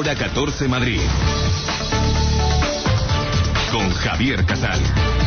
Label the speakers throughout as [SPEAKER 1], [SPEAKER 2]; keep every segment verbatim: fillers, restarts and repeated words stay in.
[SPEAKER 1] Hora catorce Madrid. Con Javier Casal.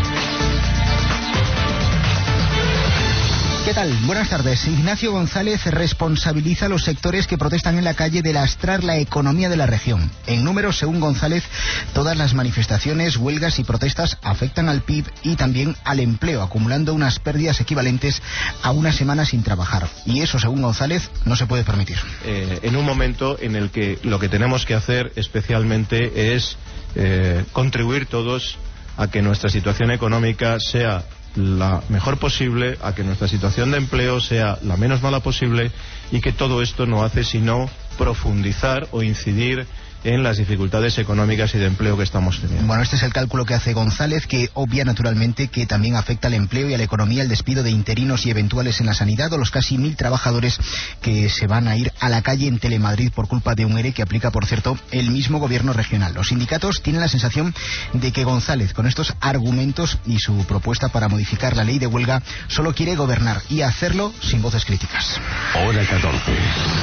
[SPEAKER 2] ¿Qué tal? Buenas tardes. Ignacio González responsabiliza a los sectores que protestan en la calle de lastrar la economía de la región. En números, según González, todas las manifestaciones, huelgas y protestas afectan al P I B y también al empleo, acumulando unas pérdidas equivalentes a una semana sin trabajar. Y eso, según González, no se puede permitir.
[SPEAKER 3] Eh, en un momento en el que lo que tenemos que hacer especialmente es eh, contribuir todos a que nuestra situación económica sea la mejor posible, a que nuestra situación de empleo sea la menos mala posible, y que todo esto no hace sino profundizar o incidir en las dificultades económicas y de empleo que estamos teniendo.
[SPEAKER 2] Bueno, este es el cálculo que hace González, que obvia naturalmente que también afecta al empleo y a la economía el despido de interinos y eventuales en la sanidad, o los casi mil trabajadores que se van a ir a la calle en Telemadrid por culpa de un ERE que aplica, por cierto, el mismo gobierno regional. Los sindicatos tienen la sensación de que González, con estos argumentos y su propuesta para modificar la ley de huelga, solo quiere gobernar y hacerlo sin voces críticas.
[SPEAKER 1] Hora catorce.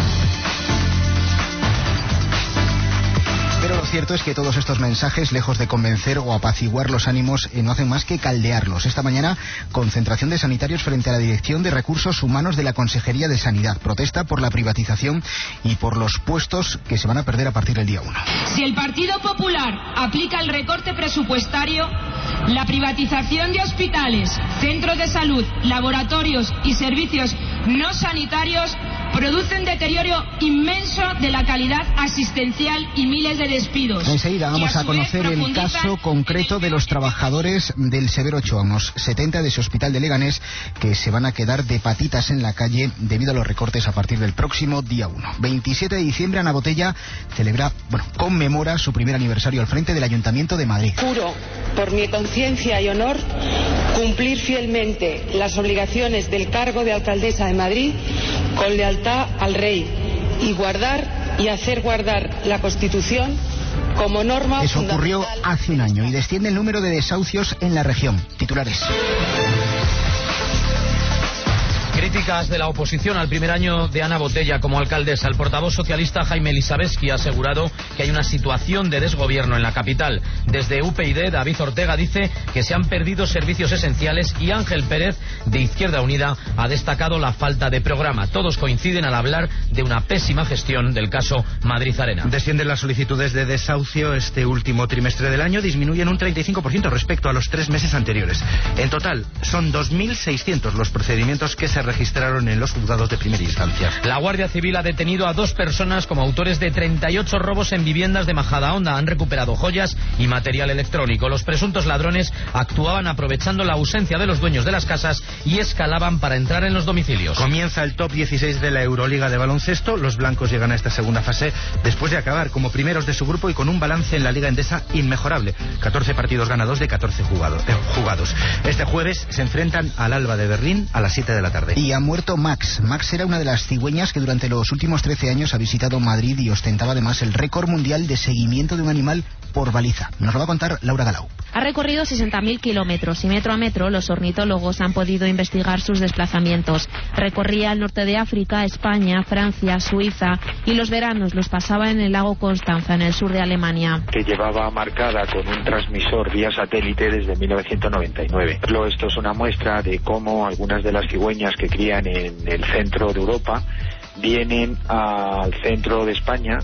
[SPEAKER 2] Pero lo cierto es que todos estos mensajes, lejos de convencer o apaciguar los ánimos, eh, no hacen más que caldearlos. Esta mañana, concentración de sanitarios frente a la Dirección de Recursos Humanos de la Consejería de Sanidad. Protesta por la privatización y por los puestos que se van a perder a partir del día uno.
[SPEAKER 4] Si el Partido Popular aplica el recorte presupuestario, la privatización de hospitales, centros de salud, laboratorios y servicios no sanitarios produce un deterioro inmenso de la calidad asistencial y miles de despidos.
[SPEAKER 2] Enseguida vamos a, a conocer el caso concreto de los trabajadores del Severo Ochoa, unos setenta de ese hospital de Leganés, que se van a quedar de patitas en la calle debido a los recortes a partir del próximo día uno. veintisiete de diciembre, Ana Botella celebra, bueno, conmemora su primer aniversario al frente del Ayuntamiento de Madrid.
[SPEAKER 5] Juro, por mi conciencia y honor, cumplir fielmente las obligaciones del cargo de alcaldesa de Madrid con lealtad al rey y guardar y hacer guardar la Constitución como norma.
[SPEAKER 2] Eso ocurrió hace un año y desciende el número de desahucios en la región. Titulares.
[SPEAKER 6] Críticas de la oposición al primer año de Ana Botella como alcaldesa. El portavoz socialista Jaime Elisabetsky ha asegurado que hay una situación de desgobierno en la capital. Desde U P yD, David Ortega dice que se han perdido servicios esenciales, y Ángel Pérez, de Izquierda Unida, ha destacado la falta de programa. Todos coinciden al hablar de una pésima gestión del caso Madrid Arena.
[SPEAKER 7] Descienden las solicitudes de desahucio este último trimestre del año, disminuyen un treinta y cinco por ciento respecto a los tres meses anteriores. En total, son dos mil seiscientos los procedimientos que se registraron en los juzgados de primera instancia.
[SPEAKER 6] La Guardia Civil ha detenido a dos personas como autores de treinta y ocho robos en viviendas de Majadahonda. Han recuperado joyas y material electrónico. Los presuntos ladrones actuaban aprovechando la ausencia de los dueños de las casas y escalaban para entrar en los domicilios.
[SPEAKER 7] Comienza el top dieciséis de la Euroliga de baloncesto. Los blancos llegan a esta segunda fase después de acabar como primeros de su grupo y con un balance en la Liga Endesa inmejorable. catorce partidos ganados de catorce jugado, eh, jugados. Este jueves se enfrentan al Alba de Berlín a las siete de la tarde.
[SPEAKER 2] Y ha muerto Max. Max era una de las cigüeñas que durante los últimos trece años ha visitado Madrid y ostentaba además el récord mundial de seguimiento de un animal por baliza. Nos lo va a contar Laura Galau.
[SPEAKER 8] Ha recorrido sesenta mil kilómetros y metro a metro los ornitólogos han podido investigar sus desplazamientos. Recorría el norte de África, España, Francia, Suiza, y los veranos los pasaba en el lago Constanza, en el sur de Alemania.
[SPEAKER 9] Que llevaba marcada con un transmisor vía satélite desde mil novecientos noventa y nueve. Esto es una muestra de cómo algunas de las cigüeñas que crían en el centro de Europa vienen al centro de España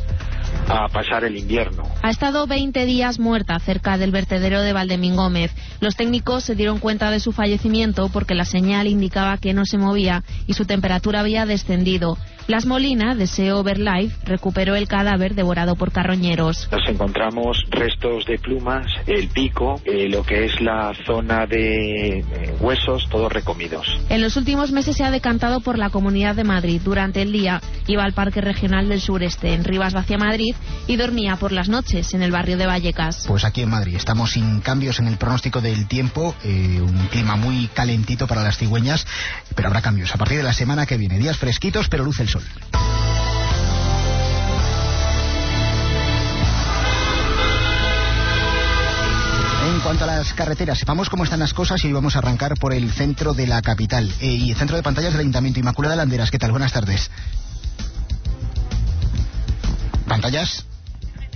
[SPEAKER 9] a pasar el invierno.
[SPEAKER 8] Ha estado veinte días muerta cerca del vertedero de Valdemín-Gómez. Los técnicos se dieron cuenta de su fallecimiento porque la señal indicaba que no se movía y su temperatura había descendido. Las Molina, de S E O Verlife, recuperó el cadáver devorado por carroñeros.
[SPEAKER 9] Nos encontramos restos de plumas, el pico, eh, lo que es la zona de eh, huesos, todos recomidos.
[SPEAKER 8] En los últimos meses se ha decantado por la Comunidad de Madrid. Durante el día iba al Parque Regional del Sureste, en Rivas Vacia Madrid, y dormía por las noches en el barrio de Vallecas.
[SPEAKER 2] Pues aquí en Madrid estamos sin cambios en el pronóstico del tiempo, eh, un clima muy calentito para las cigüeñas, pero habrá cambios a partir de la semana que viene. Días fresquitos, pero luce el sol. En cuanto a las carreteras, sepamos cómo están las cosas y hoy vamos a arrancar por el centro de la capital eh, y el centro de pantallas del Ayuntamiento. Inmaculada Landeras, ¿qué tal? Buenas tardes. ¿Pantallas?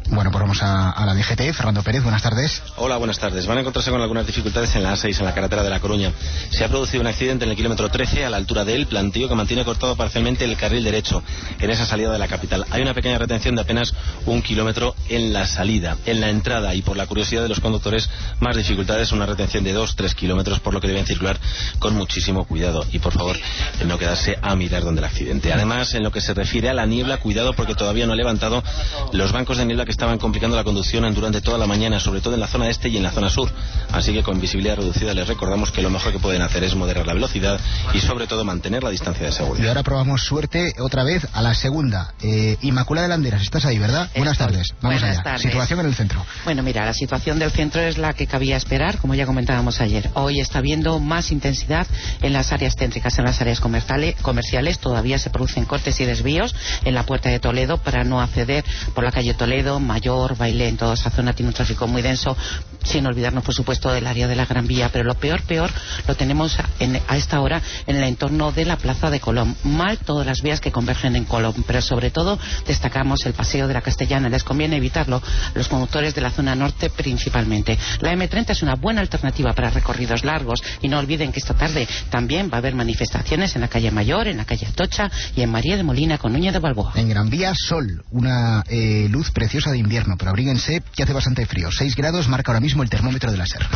[SPEAKER 2] Bueno, pues vamos a, a la D G T. Fernando Pérez, buenas tardes.
[SPEAKER 10] Hola, buenas tardes. Van a encontrarse con algunas dificultades en la A seis, en la carretera de La Coruña. Se ha producido un accidente en el kilómetro trece, a la altura del Plantío, que mantiene cortado parcialmente el carril derecho en esa salida de la capital. Hay una pequeña retención de apenas un kilómetro en la salida. En la entrada, y por la curiosidad de los conductores, más dificultades, una retención de dos tres kilómetros, por lo que deben circular con muchísimo cuidado. Y por favor, en no quedarse a mirar donde el accidente. Además, en lo que se refiere a la niebla, cuidado porque todavía no ha levantado los bancos de niebla que estaban complicando la conducción durante toda la mañana, sobre todo en la zona este y en la zona sur. Así que con visibilidad reducida les recordamos que lo mejor que pueden hacer es moderar la velocidad y sobre todo mantener la distancia de seguridad.
[SPEAKER 2] Y ahora probamos suerte otra vez a la segunda. Eh, Inmaculada de Landeras, estás ahí, ¿verdad? Estoy. Buenas tardes. Vamos Buenas allá. Tardes. Situación en el centro.
[SPEAKER 11] Bueno, mira, la situación del centro es la que cabía esperar, como ya comentábamos ayer. Hoy está habiendo más intensidad en las áreas céntricas, en las áreas comerciales. Todavía se producen cortes y desvíos en la Puerta de Toledo para no acceder por la calle Toledo, Mayor, Bailén. Toda esa zona tiene un tráfico muy denso, sin olvidarnos por supuesto del área de la Gran Vía, pero lo peor, peor lo tenemos en, a esta hora en el entorno de la Plaza de Colón. Mal todas las vías que convergen en Colón, pero sobre todo destacamos el Paseo de la Castellana. Les conviene evitarlo los conductores de la zona norte principalmente. La eme treinta es una buena alternativa para recorridos largos y no olviden que esta tarde también va a haber manifestaciones en la calle Mayor, en la calle Atocha y en María de Molina con Núñez de Balboa.
[SPEAKER 2] En Gran Vía, sol, una eh, luz preciosa de invierno, pero abríguense que hace bastante frío. seis grados marca ahora mismo el termómetro de la SER.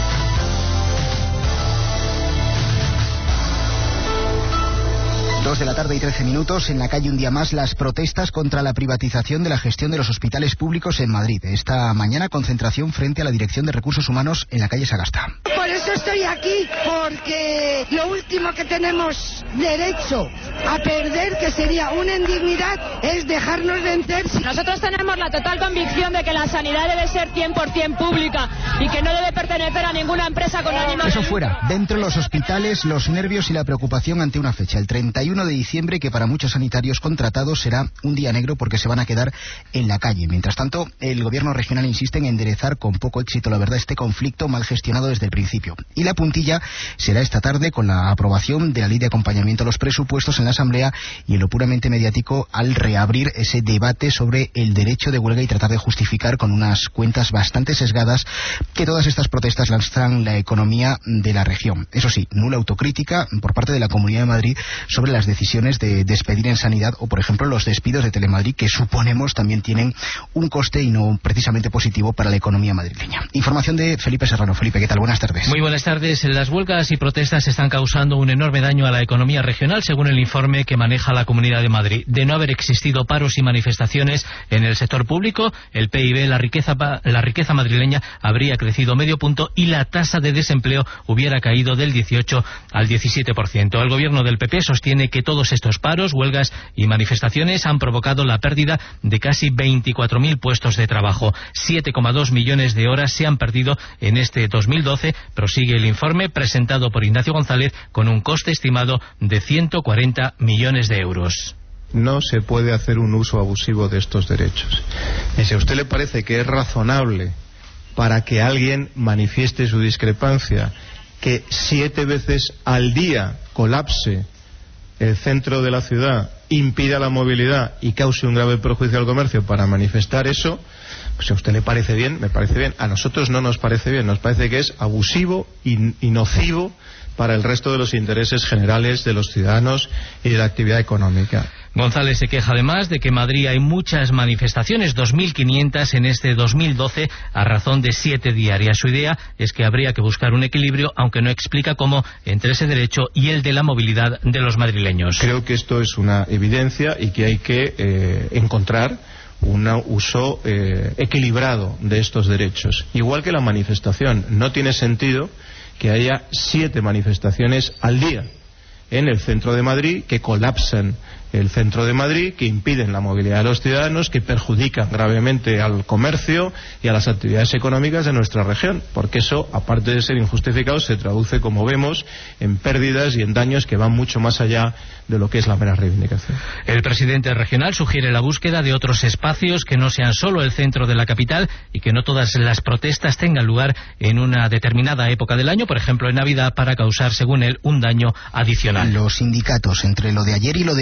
[SPEAKER 2] Dos de la tarde y trece minutos. En la calle un día más las protestas contra la privatización de la gestión de los hospitales públicos en Madrid. Esta mañana concentración frente a la Dirección de Recursos Humanos en la calle Sagasta.
[SPEAKER 12] Por eso estoy aquí, porque lo último que tenemos derecho a perder, que sería una indignidad, es dejarnos vencer.
[SPEAKER 13] Nosotros tenemos la total convicción de que la sanidad debe ser cien por ciento pública y que no debe pertenecer a ninguna empresa con ánimo de...
[SPEAKER 2] Eso fuera, dentro de los hospitales, los nervios y la preocupación ante una fecha, el treinta y uno de diciembre, que para muchos sanitarios contratados será un día negro porque se van a quedar en la calle. Mientras tanto, el gobierno regional insiste en enderezar con poco éxito, la verdad, este conflicto mal gestionado desde el principio. Y la puntilla será esta tarde con la aprobación de la ley de acompañamiento a los presupuestos en la Asamblea y en lo puramente mediático al reabrir ese debate sobre el derecho de huelga y tratar de justificar con unas cuentas bastante sesgadas que todas estas protestas lanzan la economía de la región. Eso sí, nula autocrítica por parte de la Comunidad de Madrid sobre las decisiones de despedir en sanidad o, por ejemplo, los despidos de Telemadrid, que suponemos también tienen un coste y no precisamente positivo para la economía madrileña. Información de Felipe Serrano. Felipe, ¿qué tal? Buenas tardes.
[SPEAKER 14] Muy buenas tardes. Las huelgas y protestas están causando un enorme daño a la economía regional, según el informe que maneja la Comunidad de Madrid. De no haber existido paros y manifestaciones en el sector público, el P I B, la riqueza, la riqueza madrileña, habría crecido medio punto y la tasa de desempleo hubiera caído del dieciocho al diecisiete por ciento. El gobierno del P P sostiene que todos estos paros, huelgas y manifestaciones han provocado la pérdida de casi veinticuatro mil puestos de trabajo. siete coma dos millones de horas se han perdido en este dos mil doce, prosigue el informe presentado por Ignacio González con un coste estimado de ciento cuarenta millones de euros.
[SPEAKER 3] No se puede hacer un uso abusivo de estos derechos. Y si a usted le parece que es razonable para que alguien manifieste su discrepancia que siete veces al día colapse el centro de la ciudad, impida la movilidad y cause un grave perjuicio al comercio para manifestar eso, pues si a usted le parece bien, me parece bien. A nosotros no nos parece bien, nos parece que es abusivo y, y nocivo para el resto de los intereses generales de los ciudadanos y de la actividad económica.
[SPEAKER 14] González se queja además de que en Madrid hay muchas manifestaciones, dos mil quinientas en este dos mil doce, a razón de siete diarias. Su idea es que habría que buscar un equilibrio, aunque no explica cómo, entre ese derecho y el de la movilidad de los madrileños.
[SPEAKER 3] Creo que esto es una evidencia y que hay que eh, encontrar un uso eh, equilibrado de estos derechos. Igual que la manifestación, no tiene sentido que haya siete manifestaciones al día en el centro de Madrid que colapsan el centro de Madrid, que impiden la movilidad de los ciudadanos, que perjudican gravemente al comercio y a las actividades económicas de nuestra región, porque eso, aparte de ser injustificado, se traduce, como vemos, en pérdidas y en daños que van mucho más allá de lo que es la mera reivindicación.
[SPEAKER 14] El presidente regional sugiere la búsqueda de otros espacios que no sean solo el centro de la capital y que no todas las protestas tengan lugar en una determinada época del año, por ejemplo en Navidad, para causar, según él, un daño adicional.
[SPEAKER 2] Los sindicatos, entre lo de ayer y lo de hoy, sencillamente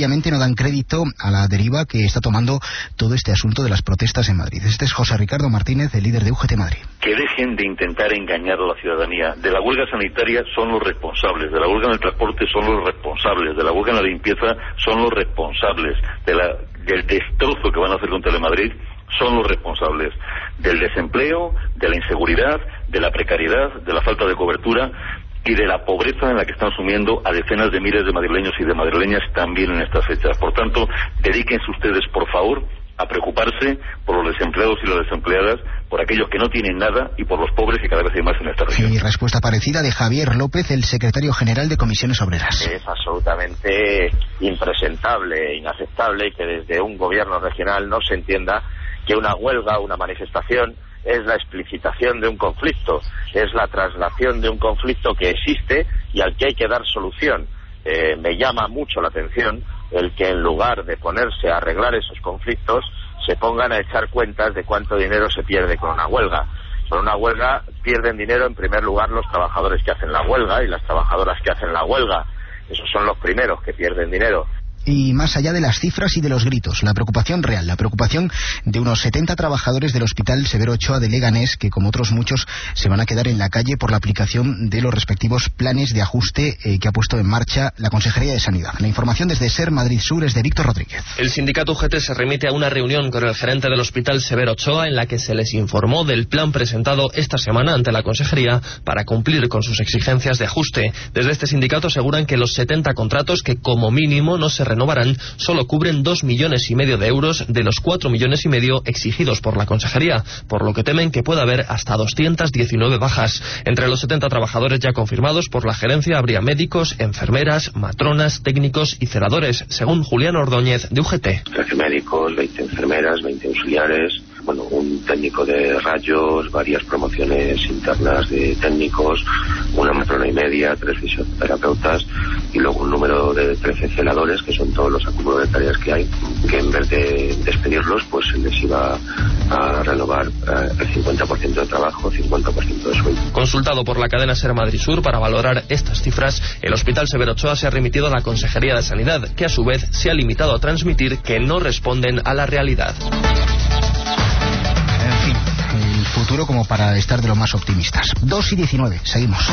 [SPEAKER 2] sencillamente no dan crédito a la deriva que está tomando todo este asunto de las protestas en Madrid. Este es José Ricardo Martínez, el líder de U G T Madrid.
[SPEAKER 15] Que dejen de intentar engañar a la ciudadanía. De la huelga sanitaria son los responsables, de la huelga en el transporte son los responsables, de la huelga en la limpieza son los responsables, de la, del destrozo que van a hacer con Telemadrid son los responsables, del desempleo, de la inseguridad, de la precariedad, de la falta de cobertura y de la pobreza en la que están sumiendo a decenas de miles de madrileños y de madrileñas también en estas fechas. Por tanto, dedíquense ustedes, por favor, a preocuparse por los desempleados y las desempleadas, por aquellos que no tienen nada y por los pobres, que cada vez hay más en esta región.
[SPEAKER 2] Y respuesta parecida de Javier López, el secretario general de Comisiones Obreras.
[SPEAKER 16] Es absolutamente impresentable, inaceptable, y que desde un gobierno regional no se entienda que una huelga, una manifestación, es la explicitación de un conflicto, es la traslación de un conflicto que existe y al que hay que dar solución. Eh, me llama mucho la atención el que en lugar de ponerse a arreglar esos conflictos se pongan a echar cuentas de cuánto dinero se pierde con una huelga. Con una huelga pierden dinero en primer lugar los trabajadores que hacen la huelga y las trabajadoras que hacen la huelga. Esos son los primeros que pierden dinero.
[SPEAKER 2] Y más allá de las cifras y de los gritos, la preocupación real, la preocupación de unos setenta trabajadores del Hospital Severo Ochoa de Leganés, que como otros muchos se van a quedar en la calle por la aplicación de los respectivos planes de ajuste eh, que ha puesto en marcha la Consejería de Sanidad. La información desde SER Madrid Sur es de Víctor Rodríguez.
[SPEAKER 17] El sindicato U G T se remite a una reunión con el gerente del Hospital Severo Ochoa en la que se les informó del plan presentado esta semana ante la Consejería para cumplir con sus exigencias de ajuste. Desde este sindicato aseguran que los setenta contratos, que como mínimo no se renovarán, solo cubren dos millones y medio de euros de los cuatro millones y medio exigidos por la Consejería, por lo que temen que pueda haber hasta doscientas diecinueve bajas. Entre los setenta trabajadores ya confirmados por la gerencia habría médicos, enfermeras, matronas, técnicos y celadores, según Julián Ordóñez de U G T.
[SPEAKER 18] trece médicos, veinte enfermeras, veinte auxiliares, bueno, un técnico de rayos, varias promociones internas de técnicos, una matrona y media, tres fisioterapeutas y luego un número de trece celadores, que son todos los acúmulos de tareas que hay, que en vez de despedirlos, pues se les iba a renovar eh, el cincuenta por ciento de trabajo, cincuenta por ciento de sueldo.
[SPEAKER 17] Consultado por la cadena SER Madrid Sur para valorar estas cifras, el Hospital Severo Ochoa se ha remitido a la Consejería de Sanidad, que a su vez se ha limitado a transmitir que no responden a la realidad.
[SPEAKER 2] El futuro como para estar de lo más optimistas. dos y diecinueve, seguimos.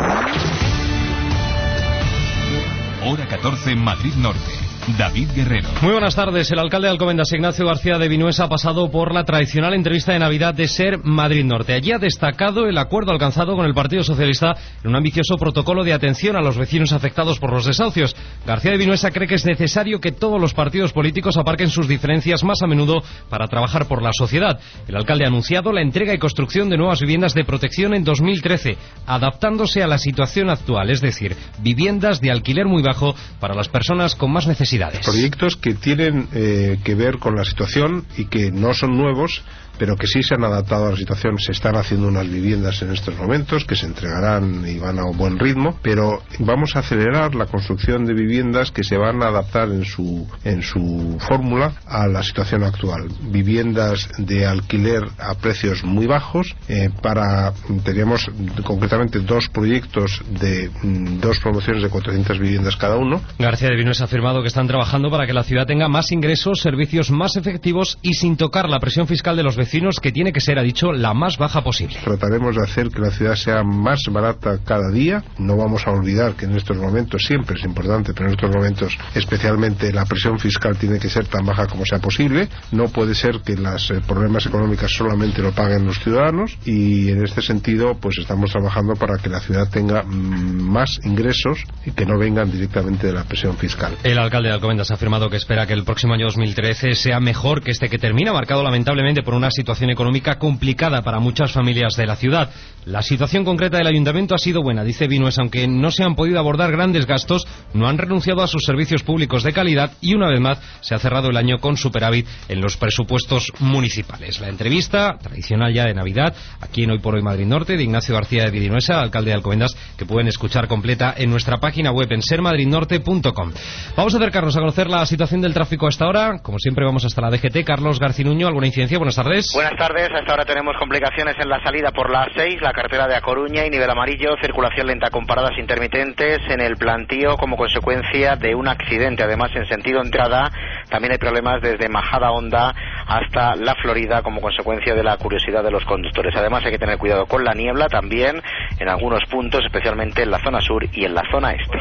[SPEAKER 1] Hora catorce, Madrid Norte. David Guerrero.
[SPEAKER 19] Muy buenas tardes. El alcalde de Alcobendas, Ignacio García de Vinuesa, ha pasado por la tradicional entrevista de Navidad de SER Madrid Norte. Allí ha destacado el acuerdo alcanzado con el Partido Socialista en un ambicioso protocolo de atención a los vecinos afectados por los desahucios. García de Vinuesa cree que es necesario que todos los partidos políticos aparquen sus diferencias más a menudo para trabajar por la sociedad. El alcalde ha anunciado la entrega y construcción de nuevas viviendas de protección en dos mil trece, adaptándose a la situación actual, es decir, viviendas de alquiler muy bajo para las personas con más necesidades.
[SPEAKER 3] Proyectos que tienen eh, que ver con la situación y que no son nuevos, pero que sí se han adaptado a la situación. Se están haciendo unas viviendas en estos momentos que se entregarán y van a un buen ritmo, pero vamos a acelerar la construcción de viviendas que se van a adaptar en su en su fórmula a la situación actual. Viviendas de alquiler a precios muy bajos, eh, para tenemos concretamente dos proyectos de mm, dos promociones de cuatrocientas viviendas cada uno.
[SPEAKER 19] García de Vinuesa ha afirmado que están trabajando para que la ciudad tenga más ingresos, servicios más efectivos y sin tocar la presión fiscal de los vecinos, que tiene que ser, ha dicho, la más baja posible.
[SPEAKER 3] Trataremos de hacer que la ciudad sea más barata cada día. No vamos a olvidar que en estos momentos, siempre es importante, pero en estos momentos especialmente la presión fiscal tiene que ser tan baja como sea posible. No puede ser que los eh, problemas económicos solamente lo paguen los ciudadanos, y en este sentido pues estamos trabajando para que la ciudad tenga mm, más ingresos y que no vengan directamente de la presión fiscal.
[SPEAKER 19] El alcalde de Alcobendas ha afirmado que espera que el próximo año dos mil trece sea mejor que este que termina, marcado lamentablemente por una situación económica complicada para muchas familias de la ciudad. La situación concreta del ayuntamiento ha sido buena, dice Vinuesa, aunque no se han podido abordar grandes gastos, no han renunciado a sus servicios públicos de calidad y una vez más se ha cerrado el año con superávit en los presupuestos municipales. La entrevista tradicional ya de Navidad, aquí en Hoy por Hoy Madrid Norte, de Ignacio García de Vinuesa, alcalde de Alcobendas, que pueden escuchar completa en nuestra página web en ser madrid norte punto com. Vamos a acercarnos a conocer la situación del tráfico a esta hora. Como siempre vamos hasta la D G T. Carlos Garcinuño, ¿alguna incidencia? Buenas tardes. tardes.
[SPEAKER 20] Buenas tardes. Hasta ahora tenemos complicaciones en la salida por la A seis, la carretera de A Coruña y nivel amarillo, circulación lenta con paradas intermitentes en el plantío como consecuencia de un accidente. Además, en sentido entrada, también hay problemas desde Majada Honda hasta La Florida como consecuencia de la curiosidad de los conductores. Además, hay que tener cuidado con la niebla también en algunos puntos, especialmente en la zona sur y en la zona este.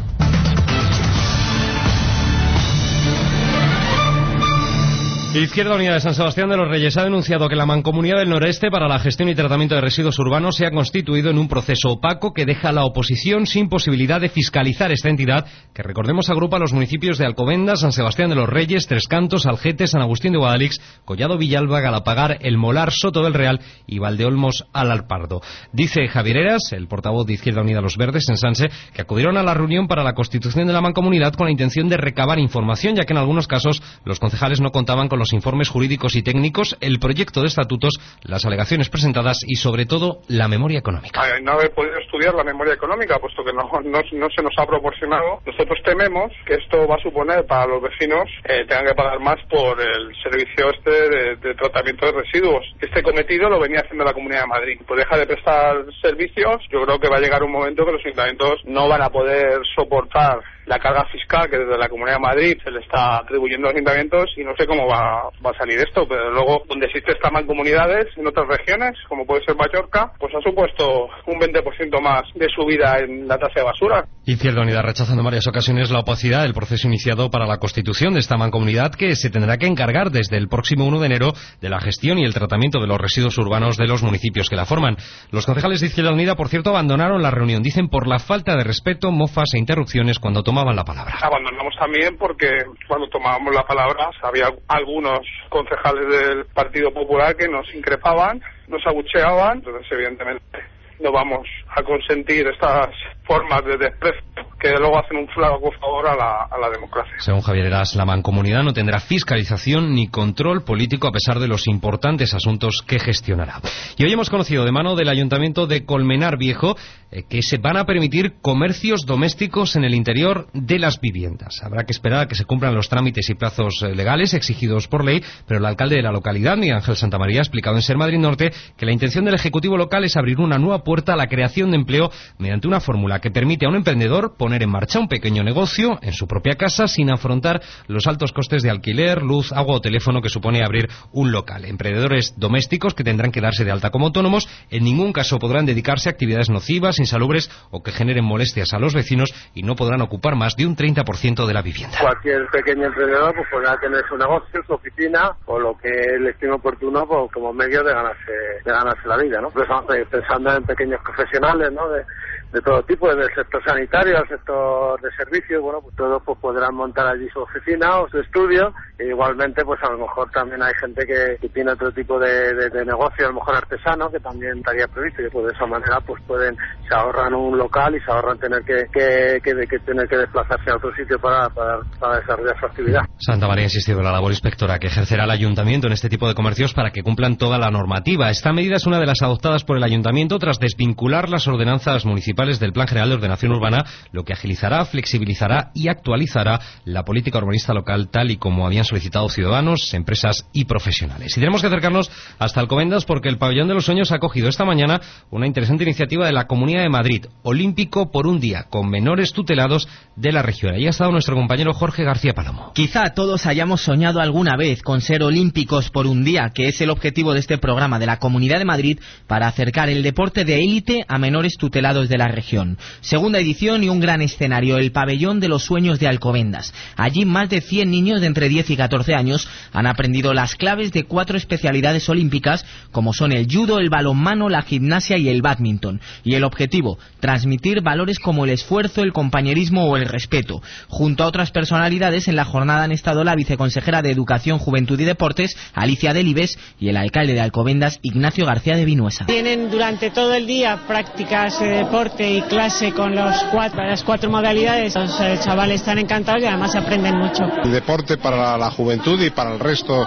[SPEAKER 19] Izquierda Unida de San Sebastián de los Reyes ha denunciado que la Mancomunidad del Noreste para la gestión y tratamiento de residuos urbanos se ha constituido en un proceso opaco que deja a la oposición sin posibilidad de fiscalizar esta entidad, que recordemos agrupa a los municipios de Alcobendas, San Sebastián de los Reyes, Tres Cantos, Algete, San Agustín de Guadalix, Collado Villalba, Galapagar, El Molar, Soto del Real y Valdeolmos al Alpardo. Dice Javier Heras, el portavoz de Izquierda Unida Los Verdes en Sanse, que acudieron a la reunión para la constitución de la Mancomunidad con la intención de recabar información, ya que en algunos casos los concejales no contaban con los informes jurídicos y técnicos, el proyecto de estatutos, las alegaciones presentadas y, sobre todo, la memoria económica.
[SPEAKER 21] No he podido estudiar la memoria económica, puesto que no, no, no se nos ha proporcionado. Nosotros tememos que esto va a suponer para los vecinos eh, tengan que pagar más por el servicio este de, de tratamiento de residuos. Este cometido lo venía haciendo la Comunidad de Madrid. Pues deja de prestar servicios. Yo creo que va a llegar un momento que los ayuntamientos no van a poder soportar la carga fiscal que desde la Comunidad de Madrid se le está atribuyendo a los ayuntamientos, y no sé cómo va, va a salir esto, pero luego donde existen estas mancomunidades en otras regiones, como puede ser Mallorca, pues ha supuesto un veinte por ciento más de subida en la tasa de basura.
[SPEAKER 19] Izquierda Unida rechazando en varias ocasiones la opacidad del proceso iniciado para la constitución de esta mancomunidad, que se tendrá que encargar desde el próximo uno de enero de la gestión y el tratamiento de los residuos urbanos de los municipios que la forman. Los concejales de Izquierda Unida, por cierto, abandonaron la reunión, dicen, por la falta de respeto, mofas e interrupciones cuando tomaban la palabra.
[SPEAKER 21] Abandonamos también porque cuando tomábamos la palabra había algunos concejales del Partido Popular que nos increpaban, nos abucheaban, entonces evidentemente no vamos a consentir estas formas de desprecio que luego hacen un flaco favor a la, a la democracia.
[SPEAKER 19] Según Javier Heras, la Mancomunidad no tendrá fiscalización ni control político a pesar de los importantes asuntos que gestionará. Y hoy hemos conocido de mano del Ayuntamiento de Colmenar Viejo eh, que se van a permitir comercios domésticos en el interior de las viviendas. Habrá que esperar a que se cumplan los trámites y plazos eh, legales exigidos por ley, pero el alcalde de la localidad, Miguel Ángel Santamaría, ha explicado en Ser Madrid Norte que la intención del Ejecutivo local es abrir una nueva puerta a la creación de empleo mediante una fórmula que permite a un emprendedor poner en marcha un pequeño negocio en su propia casa sin afrontar los altos costes de alquiler, luz, agua o teléfono que supone abrir un local. Emprendedores domésticos que tendrán que darse de alta como autónomos en ningún caso podrán dedicarse a actividades nocivas, insalubres o que generen molestias a los vecinos, y no podrán ocupar más de un treinta por ciento de la vivienda.
[SPEAKER 22] Cualquier pequeño emprendedor pues, podrá tener su negocio, su oficina o lo que él estime oportuno pues, como medio de ganarse, de ganarse la vida, ¿no? Pues, pensando en pequeños profesionales, ¿no? De, de todo tipo, desde el sector sanitario al sector de servicios, bueno, pues todos pues podrán montar allí su oficina o su estudio, e igualmente pues a lo mejor también hay gente que, que tiene otro tipo de, de, de negocio, a lo mejor artesano, que también estaría previsto, y pues de esa manera pues pueden, se ahorran un local y se ahorran tener que, que, que, que tener que desplazarse a otro sitio para, para, para desarrollar su actividad.
[SPEAKER 19] Santamaría ha insistido en la labor inspectora que ejercerá el Ayuntamiento en este tipo de comercios para que cumplan toda la normativa. Esta medida es una de las adoptadas por el Ayuntamiento tras desvincular las ordenanzas municipales del Plan General de Ordenación Urbana, lo que agilizará, flexibilizará y actualizará la política urbanista local tal y como habían solicitado ciudadanos, empresas y profesionales. Y tenemos que acercarnos hasta Alcobendas porque el Pabellón de los Sueños ha acogido esta mañana una interesante iniciativa de la Comunidad de Madrid, Olímpico por un día, con menores tutelados de la región. Ahí ha estado nuestro compañero Jorge García Palomo.
[SPEAKER 23] Quizá todos hayamos soñado alguna vez con ser olímpicos por un día, que es el objetivo de este programa de la Comunidad de Madrid para acercar el deporte de élite a menores tutelados de la región. Segunda edición y un gran escenario, el Pabellón de los Sueños de Alcobendas. Allí más de cien niños de entre diez y catorce años han aprendido las claves de cuatro especialidades olímpicas como son el judo, el balonmano, la gimnasia y el bádminton. Y el objetivo, transmitir valores como el esfuerzo, el compañerismo o el respeto. Junto a otras personalidades en la jornada han estado la viceconsejera de Educación, Juventud y Deportes, Alicia Delibes, y el alcalde de Alcobendas, Ignacio García de Vinuesa.
[SPEAKER 24] Tienen durante todo el día prácticas de deporte y clase con los cuatro, las cuatro modalidades. Los eh, chavales están encantados y además aprenden mucho.
[SPEAKER 25] El deporte para la juventud y para el resto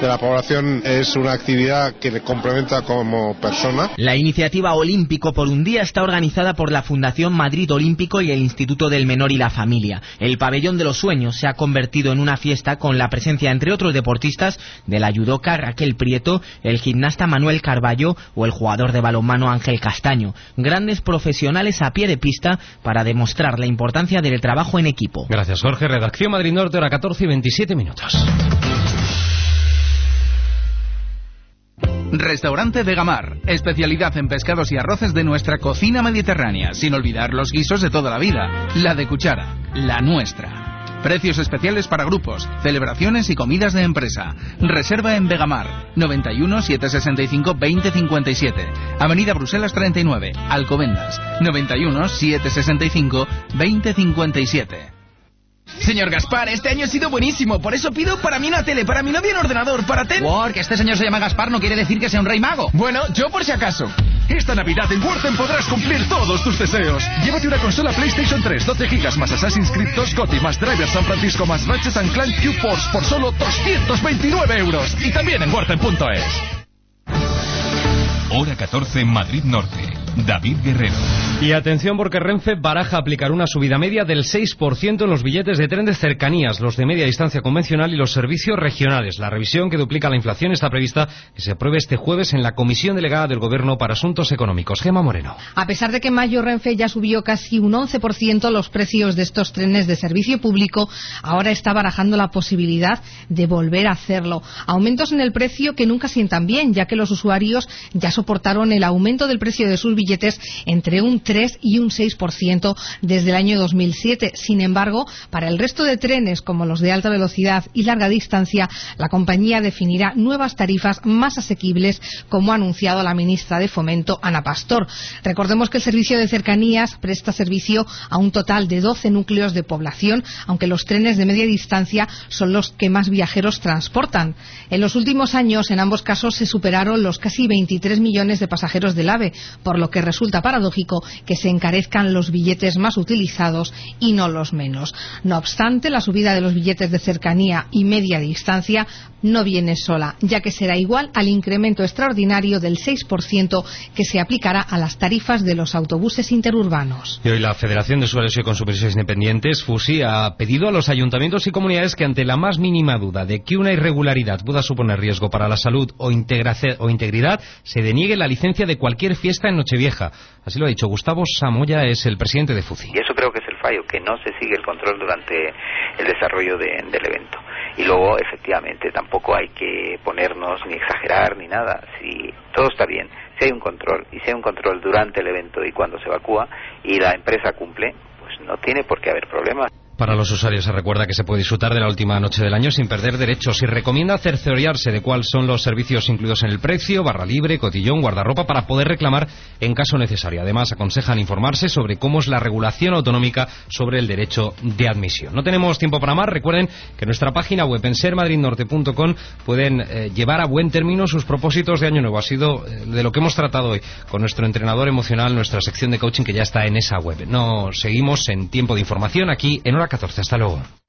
[SPEAKER 4] de la población es una actividad que le complementa como persona.
[SPEAKER 23] La iniciativa Olímpico por un día está organizada por la Fundación Madrid Olímpico y el Instituto del Menor y la Familia. El Pabellón de los Sueños se ha convertido en una fiesta con la presencia, entre otros deportistas, de la judoka Raquel Prieto, el gimnasta Manuel Carballo o el jugador de balonmano Ángel Castaño. Grandes profesionales a pie de pista para demostrar la importancia del trabajo en equipo.
[SPEAKER 19] Gracias, Jorge. Redacción Madrid Norte, hora catorce y veintisiete minutos.
[SPEAKER 5] Restaurante Vegamar, especialidad en pescados y arroces de nuestra cocina mediterránea, sin olvidar los guisos de toda la vida, la de cuchara, la nuestra. Precios especiales para grupos, celebraciones y comidas de empresa. Reserva en Vegamar, noventa y uno, setecientos sesenta y cinco, veinte cincuenta y siete, Avenida Bruselas treinta y nueve, Alcobendas, noventa y uno, setecientos sesenta y cinco, veinte cincuenta y siete.
[SPEAKER 6] Señor Gaspar, este año ha sido buenísimo, por eso pido para mí una tele, para mi novia un ordenador, para ten...
[SPEAKER 7] Porque este señor se llama Gaspar no quiere decir que sea un rey mago.
[SPEAKER 6] Bueno, yo por si acaso.
[SPEAKER 25] Esta Navidad en Worten podrás cumplir todos tus deseos. Llévate una consola PlayStation tres, doce gigas más Assassin's Creed dos Gotti más Driver San Francisco más Ratchet and Clank Q-Force por solo doscientos veintinueve euros. Y también en Worten punto es.
[SPEAKER 1] Hora catorce, Madrid Norte. David Guerrero.
[SPEAKER 19] Y atención porque Renfe baraja aplicar una subida media del seis por ciento en los billetes de tren de cercanías, los de media distancia convencional y los servicios regionales. La revisión que duplica la inflación está prevista que se apruebe este jueves en la Comisión Delegada del Gobierno para Asuntos Económicos. Gemma Moreno.
[SPEAKER 26] A pesar de que en mayo Renfe ya subió casi un once por ciento los precios de estos trenes de servicio público, ahora está barajando la posibilidad de volver a hacerlo. Aumentos en el precio que nunca sientan bien, ya que los usuarios ya soportaron el aumento del precio de sus billetes entre un tres y un seis por ciento desde el año dos mil siete. Sin embargo, para el resto de trenes, como los de alta velocidad y larga distancia, la compañía definirá nuevas tarifas más asequibles, como ha anunciado la ministra de Fomento, Ana Pastor. Recordemos que el servicio de cercanías presta servicio a un total de doce núcleos de población, aunque los trenes de media distancia son los que más viajeros transportan. En los últimos años, en ambos casos, se superaron los casi veintitrés millones de pasajeros del AVE, por lo que resulta paradójico que se encarezcan los billetes más utilizados y no los menos. No obstante, la subida de los billetes de cercanía y media distancia no viene sola, ya que será igual al incremento extraordinario del seis por ciento que se aplicará a las tarifas de los autobuses interurbanos.
[SPEAKER 19] Y hoy la Federación de Usuarios y Consumidores Independientes, FUSI, ha pedido a los ayuntamientos y comunidades que ante la más mínima duda de que una irregularidad pueda suponer riesgo para la salud o, o integridad, se deniegue la licencia de cualquier fiesta en Nochevieja. Así lo ha dicho Gustavo Samoya, es el presidente de FUCI.
[SPEAKER 27] Y eso creo que es el fallo, que no se sigue el control durante el desarrollo de, del evento. Y luego, efectivamente, tampoco hay que ponernos ni exagerar ni nada. Si todo está bien, si hay un control, y si hay un control durante el evento y cuando se evacúa, y la empresa cumple, pues no tiene por qué haber problemas.
[SPEAKER 19] Para los usuarios se recuerda que se puede disfrutar de la última noche del año sin perder derechos y recomienda cerciorarse de cuáles son los servicios incluidos en el precio, barra libre, cotillón, guardarropa, para poder reclamar en caso necesario. Además, aconsejan informarse sobre cómo es la regulación autonómica sobre el derecho de admisión. No tenemos tiempo para más. Recuerden que en nuestra página web en ser madrid norte punto com pueden eh, llevar a buen término sus propósitos de año nuevo. Ha sido eh, de lo que hemos tratado hoy con nuestro entrenador emocional, nuestra sección de coaching que ya está en esa web. Nos seguimos en tiempo de información aquí en Hora catorce. Hasta luego.